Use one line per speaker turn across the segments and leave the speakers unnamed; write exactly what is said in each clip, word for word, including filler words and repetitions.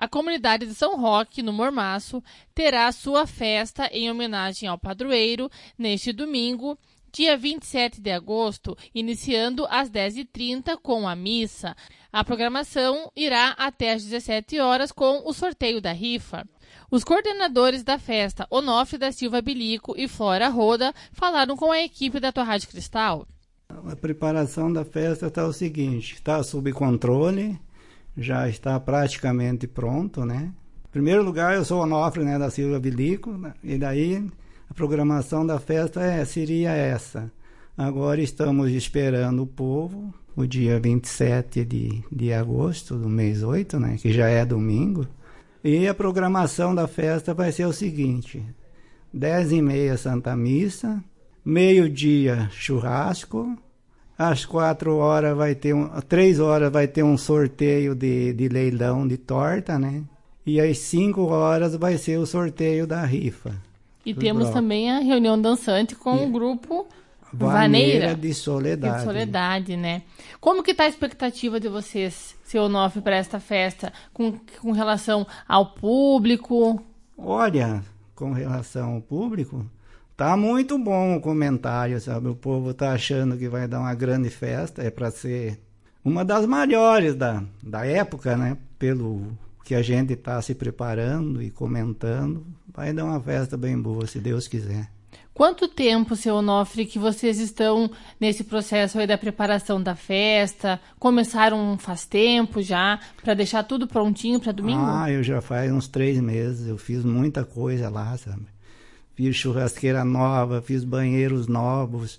A comunidade de São Roque, no Mormaço, terá sua festa em homenagem ao padroeiro neste domingo, dia vinte e sete de agosto, iniciando às dez e trinta com a missa. A programação irá até às dezessete horas com o sorteio da rifa. Os coordenadores da festa, Onofre da Silva Bilico e Flora Roda, falaram com a equipe da Tua Rádio Cristal.
A preparação da festa está o seguinte, está sob controle, já está praticamente pronto, né? Em primeiro lugar, eu sou Onofre, né, da Silva Bilico, né? E daí a programação da festa é, seria essa. Agora estamos esperando o povo, o dia vinte e sete de, de agosto do mês oito, né, que já é domingo. E a programação da festa vai ser o seguinte, dez e meia Santa Missa, meio-dia churrasco, às quatro horas vai ter um, três horas vai ter um sorteio de, de leilão de torta, né? E às cinco horas vai ser o sorteio da rifa.
E temos bloco. Também a reunião dançante com e o grupo
Vaneira,
Vaneira
de Soledade.
De Soledade, né? Como que está a expectativa de vocês, seu Onofre, para esta festa, com, com relação ao público?
Olha, com relação ao público, tá muito bom o comentário, sabe? O povo tá achando que vai dar uma grande festa, é para ser uma das maiores da, da época, né? Pelo que a gente está se preparando e comentando, vai dar uma festa bem boa, se Deus quiser.
Quanto tempo, seu Onofre, que vocês estão nesse processo aí da preparação da festa? Começaram faz tempo já, para deixar tudo prontinho para domingo?
Ah, eu já faz uns três meses, eu fiz muita coisa lá, sabe? Fiz churrasqueira nova, fiz banheiros novos,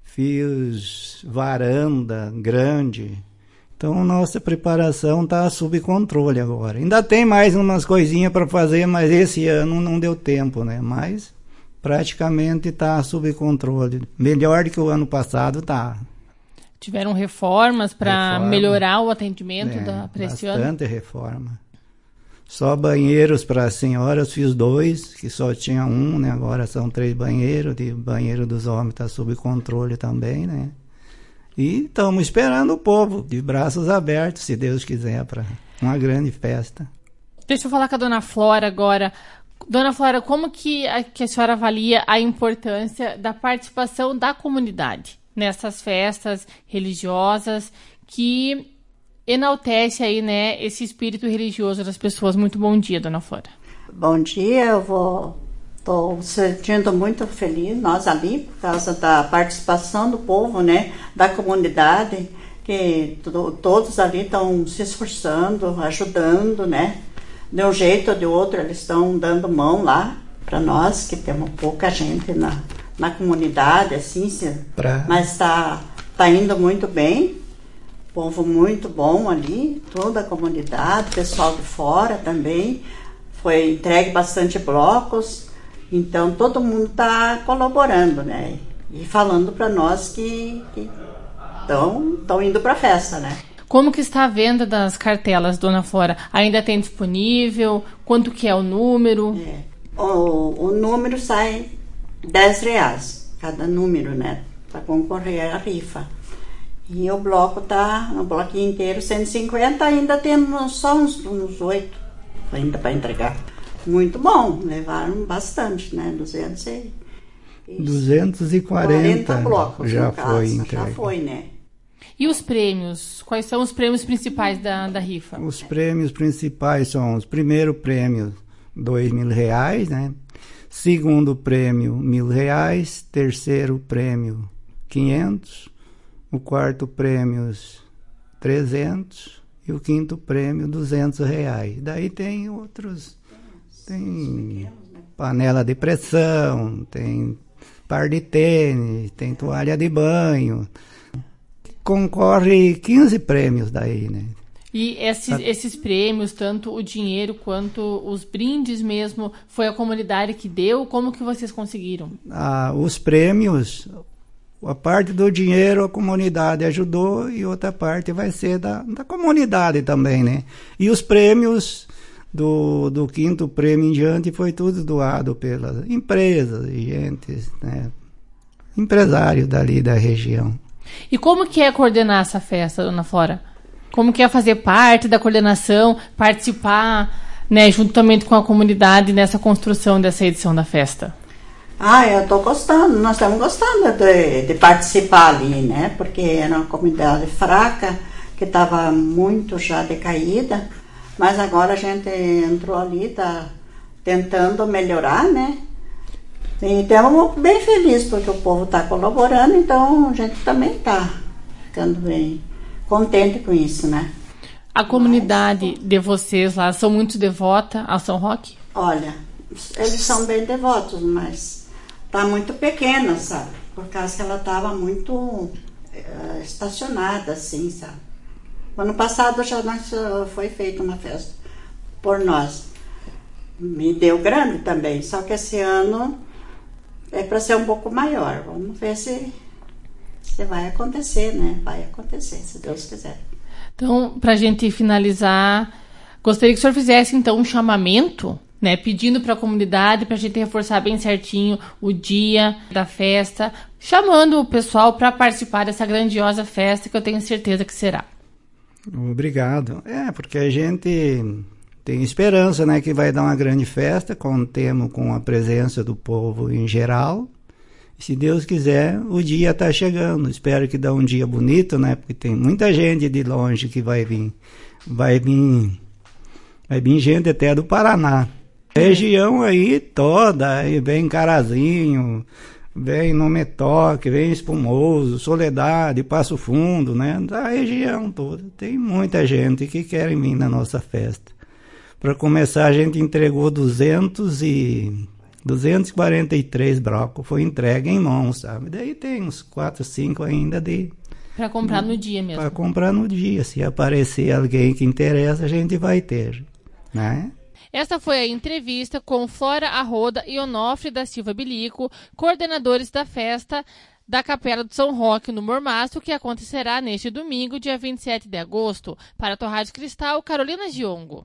fiz varanda grande. Então, nossa preparação está sob controle agora. Ainda tem mais umas coisinhas para fazer, mas esse ano não deu tempo, né? Mas praticamente está sob controle. Melhor do que o ano passado está.
Tiveram reformas para Reforma. melhorar o atendimento
é,
da para esse ano?
Bastante reforma. Só banheiros para as senhoras, fiz dois, que só tinha um, né? Agora são três banheiros, de banheiro dos homens está sob controle também, né? E estamos esperando o povo, de braços abertos, se Deus quiser, para uma grande festa.
Deixa eu falar com a dona Flora agora. Dona Flora, como que a, que a senhora avalia a importância da participação da comunidade nessas festas religiosas que enaltece aí, né, esse espírito religioso das pessoas? Muito bom dia, dona Flora.
Bom dia, eu vou... Estou sentindo muito feliz, nós ali, por causa da participação do povo, né, da comunidade, que to, todos ali estão se esforçando, ajudando, né, de um jeito ou de outro, eles estão dando mão lá para nós, que temos pouca gente na, na comunidade, assim, se, pra... mas está tá indo muito bem, povo muito bom ali, toda a comunidade, pessoal de fora também, foi entregue bastante blocos. Então, todo mundo está colaborando, né? E falando para nós que estão indo para a festa, né?
Como que está a venda das cartelas, dona Flora? Ainda tem disponível? Quanto que é o número?
É. O, o número sai dez reais, cada número, né? Para concorrer à rifa. E o bloco tá, no bloquinho inteiro, cento e cinquenta, ainda temos só uns, uns oito ainda para entregar. Muito bom, levaram bastante, né? duzentos e...
duzentos e quarenta
blocos,
já
caso,
foi entregue.
Já foi, né?
E os prêmios? Quais são os prêmios principais da, da rifa?
Os prêmios principais são os primeiro prêmio, dois mil reais, né? Segundo prêmio, mil reais. Terceiro prêmio, quinhentos. O quarto prêmio, trezentos. E o quinto prêmio, duzentos reais. Daí tem outros... Tem panela de pressão, tem par de tênis, tem toalha de banho. Concorre quinze prêmios daí, né?
E esses, esses prêmios, tanto o dinheiro quanto os brindes mesmo, foi a comunidade que deu? Como que vocês conseguiram?
Ah, os prêmios, a parte do dinheiro a comunidade ajudou e outra parte vai ser da, da comunidade também, né? E os prêmios... Do, do quinto prêmio em diante foi tudo doado pelas empresas e gente, né, empresários dali da região.
E como que é coordenar essa festa, dona Flora? Como que é fazer parte da coordenação, participar né, juntamente com a comunidade nessa construção dessa edição da festa?
Ah, eu estou gostando, nós estamos gostando de, de participar ali, né? Porque era uma comunidade fraca, que estava muito já decaída, mas agora a gente entrou ali, está tentando melhorar, né? E estamos bem felizes porque o povo está colaborando, então a gente também está ficando bem contente com isso, né?
A comunidade de vocês lá são muito devota a São Roque?
Olha, eles são bem devotos, mas tá muito pequena, sabe? Por causa que ela estava muito uh, estacionada, assim, sabe? Ano passado já nós, uh, foi feita uma festa por nós. Me deu grande também, só que esse ano é para ser um pouco maior. Vamos ver se, se vai acontecer, né? Vai acontecer, se Deus quiser.
Então, para a gente finalizar, gostaria que o senhor fizesse, então, um chamamento, né, pedindo para a comunidade, para a gente reforçar bem certinho o dia da festa, chamando o pessoal para participar dessa grandiosa festa, que eu tenho certeza que será.
Obrigado. É, porque a gente tem esperança, né, que vai dar uma grande festa, contemos com a presença do povo em geral. Se Deus quiser, o dia está chegando. Espero que dê um dia bonito, né? Porque tem muita gente de longe que vai vir. Vai vir, vai vir gente até do Paraná. A região aí toda, aí vem Carazinho, vem Nome Toque, vem Espumoso, Soledade, Passo Fundo, né? Da região toda. Tem muita gente que quer vir na nossa festa. Para começar, a gente entregou duzentos e quarenta e três brocos, foi entregue em mãos, sabe? Daí tem uns quatro, cinco ainda de...
Para comprar no dia mesmo.
Para comprar no dia. Se aparecer alguém que interessa, a gente vai ter, né?
Esta foi a entrevista com Flora Arroda e Onofre da Silva Bilico, coordenadores da festa da Capela do São Roque no Mormaço, que acontecerá neste domingo, dia vinte e sete de agosto. Para a Rádio Cristal, Carolina Giongo.